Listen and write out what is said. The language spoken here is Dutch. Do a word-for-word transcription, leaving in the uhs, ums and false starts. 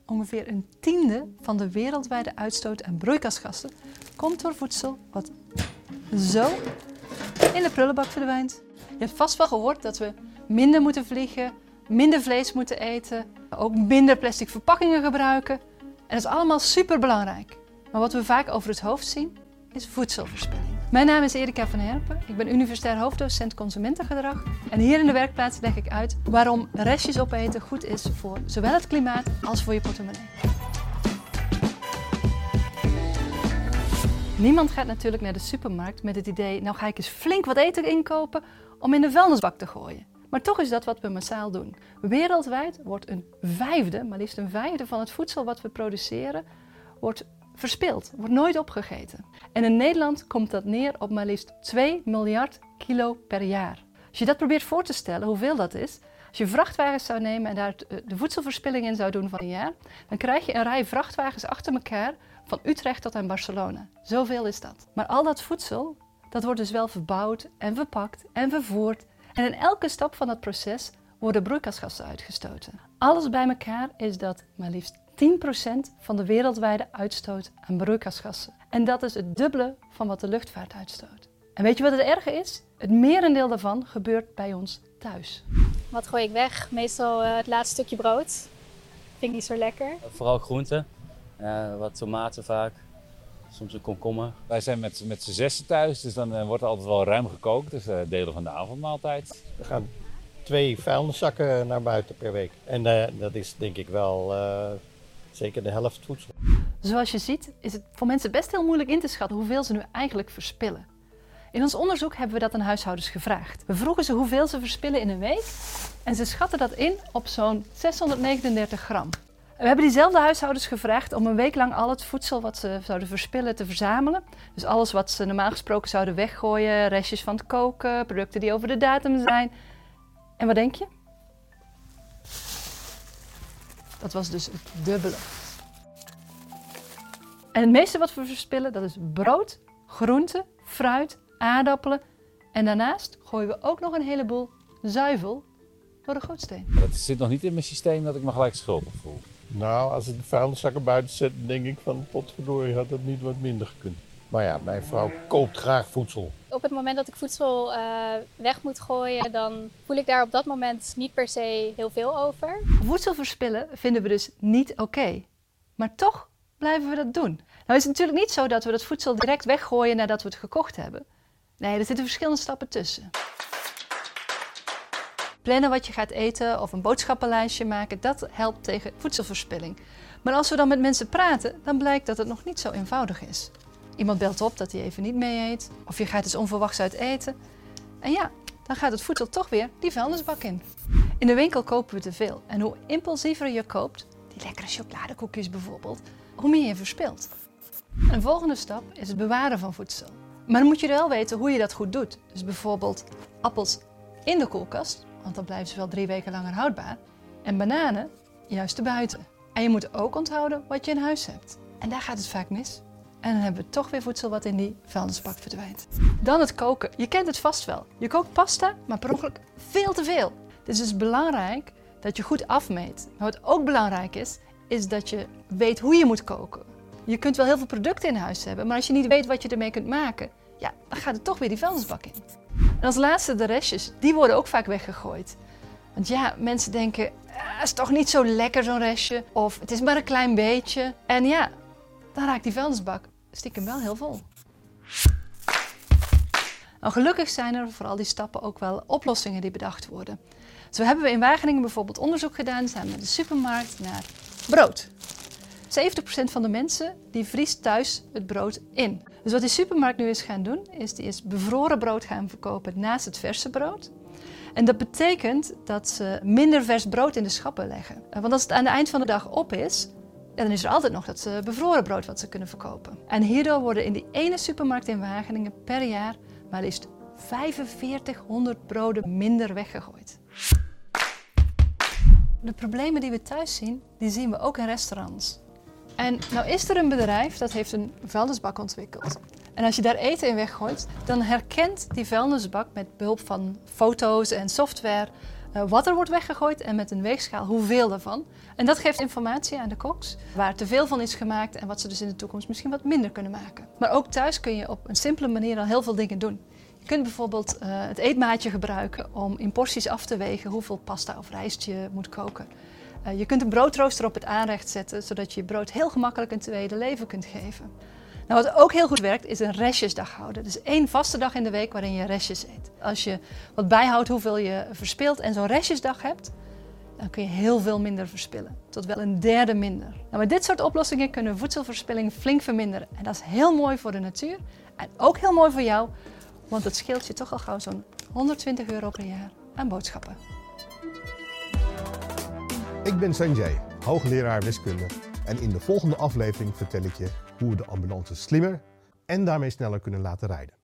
ongeveer een tiende van de wereldwijde uitstoot aan broeikasgassen komt door voedsel wat zo in de prullenbak verdwijnt. Je hebt vast wel gehoord dat we minder moeten vliegen, minder vlees moeten eten, ook minder plastic verpakkingen gebruiken. En dat is allemaal superbelangrijk. Maar wat we vaak over het hoofd zien, is voedselverspilling. Mijn naam is Erika van Herpen. Ik ben universitair hoofddocent consumentengedrag. En hier in de werkplaats leg ik uit waarom restjes opeten goed is voor zowel het klimaat als voor je portemonnee. Niemand gaat natuurlijk naar de supermarkt met het idee, nou ga ik eens flink wat eten inkopen om in de vuilnisbak te gooien. Maar toch is dat wat we massaal doen. Wereldwijd wordt een vijfde, maar liefst een vijfde van het voedsel wat we produceren, wordt verspild, wordt nooit opgegeten. En in Nederland komt dat neer op maar liefst twee miljard kilo per jaar. Als je dat probeert voor te stellen, hoeveel dat is, als je vrachtwagens zou nemen en daar de voedselverspilling in zou doen van een jaar, dan krijg je een rij vrachtwagens achter elkaar van Utrecht tot aan Barcelona. Zoveel is dat. Maar al dat voedsel, dat wordt dus wel verbouwd en verpakt en vervoerd. En in elke stap van dat proces worden broeikasgassen uitgestoten. Alles bij elkaar is dat maar liefst tien procent van de wereldwijde uitstoot aan broeikasgassen. En dat is het dubbele van wat de luchtvaart uitstoot. En weet je wat het erge is? Het merendeel daarvan gebeurt bij ons thuis. Wat gooi ik weg? Meestal uh, het laatste stukje brood. Vind ik niet zo lekker. Vooral groenten. Uh, wat tomaten vaak. Soms een komkommer. Wij zijn met, met z'n zessen thuis, dus dan uh, wordt er altijd wel ruim gekookt. Dus uh, delen van de avondmaaltijd. Er gaan twee vuilniszakken naar buiten per week. En uh, dat is denk ik wel uh, zeker de helft voedsel. Zoals je ziet is het voor mensen best heel moeilijk in te schatten hoeveel ze nu eigenlijk verspillen. In ons onderzoek hebben we dat aan huishoudens gevraagd. We vroegen ze hoeveel ze verspillen in een week en ze schatten dat in op zo'n zeshonderdnegenendertig gram. We hebben diezelfde huishoudens gevraagd om een week lang al het voedsel wat ze zouden verspillen te verzamelen. Dus alles wat ze normaal gesproken zouden weggooien, restjes van het koken, producten die over de datum zijn. En wat denk je? Dat was dus het dubbele. En het meeste wat we verspillen, dat is brood, groenten, fruit, aardappelen. En daarnaast gooien we ook nog een heleboel zuivel door de gootsteen. Het zit nog niet in mijn systeem dat ik me gelijk schuldig voel. Nou, als ik de vuilniszakken buiten zet, denk ik van potverdorie had dat niet wat minder gekund. Maar ja, mijn vrouw koopt graag voedsel. Op het moment dat ik voedsel uh, weg moet gooien, dan voel ik daar op dat moment niet per se heel veel over. Voedsel verspillen vinden we dus niet oké. Okay. Maar toch blijven we dat doen. Nou is het natuurlijk niet zo dat we dat voedsel direct weggooien nadat we het gekocht hebben. Nee, er zitten verschillende stappen tussen. Plannen wat je gaat eten of een boodschappenlijstje maken, dat helpt tegen voedselverspilling. Maar als we dan met mensen praten, dan blijkt dat het nog niet zo eenvoudig is. Iemand belt op dat hij even niet mee eet, of je gaat eens onverwachts uit eten. En ja, dan gaat het voedsel toch weer die vuilnisbak in. In de winkel kopen we te veel. En hoe impulsiever je koopt, die lekkere chocoladekoekjes bijvoorbeeld, hoe meer je verspilt. Een volgende stap is het bewaren van voedsel. Maar dan moet je wel weten hoe je dat goed doet. Dus bijvoorbeeld appels in de koelkast, want dan blijven ze wel drie weken langer houdbaar. En bananen juist erbuiten. En je moet ook onthouden wat je in huis hebt. En daar gaat het vaak mis. En dan hebben we toch weer voedsel wat in die vuilnisbak verdwijnt. Dan het koken. Je kent het vast wel. Je kookt pasta, maar per ongeluk veel te veel. Dus het is belangrijk dat je goed afmeet. Maar wat ook belangrijk is, is dat je weet hoe je moet koken. Je kunt wel heel veel producten in huis hebben, maar als je niet weet wat je ermee kunt maken, ja, dan gaat het toch weer die vuilnisbak in. En als laatste de restjes, die worden ook vaak weggegooid. Want ja, mensen denken, ah, is toch niet zo lekker zo'n restje, of het is maar een klein beetje. En ja, dan raakt die vuilnisbak stiekem wel heel vol. Nou, gelukkig zijn er voor al die stappen ook wel oplossingen die bedacht worden. Zo hebben we in Wageningen bijvoorbeeld onderzoek gedaan samen met de supermarkt naar brood. zeventig procent van de mensen die vriest thuis het brood in. Dus wat die supermarkt nu is gaan doen, is die is bevroren brood gaan verkopen naast het verse brood. En dat betekent dat ze minder vers brood in de schappen leggen. Want als het aan het eind van de dag op is, dan is er altijd nog dat ze bevroren brood wat ze kunnen verkopen. En hierdoor worden in die ene supermarkt in Wageningen per jaar maar liefst vijfenveertighonderd broden minder weggegooid. De problemen die we thuis zien, die zien we ook in restaurants. En nou is er een bedrijf dat heeft een vuilnisbak ontwikkeld. En als je daar eten in weggooit, dan herkent die vuilnisbak met behulp van foto's en software uh, wat er wordt weggegooid en met een weegschaal hoeveel daarvan. En dat geeft informatie aan de koks waar te veel van is gemaakt en wat ze dus in de toekomst misschien wat minder kunnen maken. Maar ook thuis kun je op een simpele manier al heel veel dingen doen. Je kunt bijvoorbeeld uh, het eetmaatje gebruiken om in porties af te wegen hoeveel pasta of rijst je moet koken. Uh, je kunt een broodrooster op het aanrecht zetten, zodat je je brood heel gemakkelijk een tweede leven kunt geven. Nou, wat ook heel goed werkt, is een restjesdag houden. Dus één vaste dag in de week waarin je restjes eet. Als je wat bijhoudt hoeveel je verspilt en zo'n restjesdag hebt, dan kun je heel veel minder verspillen. Tot wel een derde minder. Nou, met dit soort oplossingen kunnen we voedselverspilling flink verminderen. En dat is heel mooi voor de natuur en ook heel mooi voor jou, want het scheelt je toch al gauw zo'n honderdtwintig euro per jaar aan boodschappen. Ik ben Sanjay, hoogleraar wiskunde. En in de volgende aflevering vertel ik je hoe we de ambulance slimmer en daarmee sneller kunnen laten rijden.